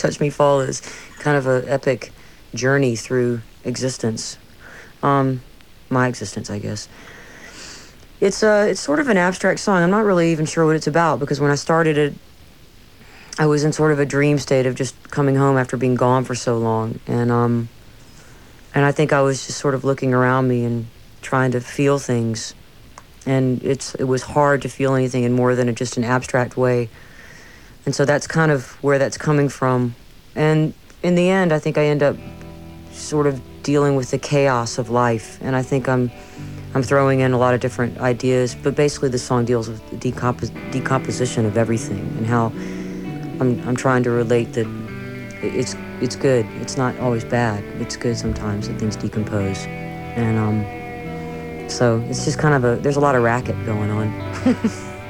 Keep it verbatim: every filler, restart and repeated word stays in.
Touch Me Fall is kind of an epic journey through existence. Um, my existence, I guess. It's uh, it's sort of an abstract song. I'm not really even sure what it's about because when I started it, I was in sort of a dream state of just coming home after being gone for so long, and um, and I think I was just sort of looking around me and trying to feel things, and it's it was hard to feel anything in more than a, just an abstract way, and so that's kind of where that's coming from, and in the end, I think I end up sort of dealing with the chaos of life, and I think I'm. I'm throwing in a lot of different ideas, but basically the song deals with the decompos- decomposition of everything and how I'm I'm trying to relate that it's it's good. It's not always bad. It's good sometimes that things decompose, and um, so it's just kind of a there's a lot of racket going on.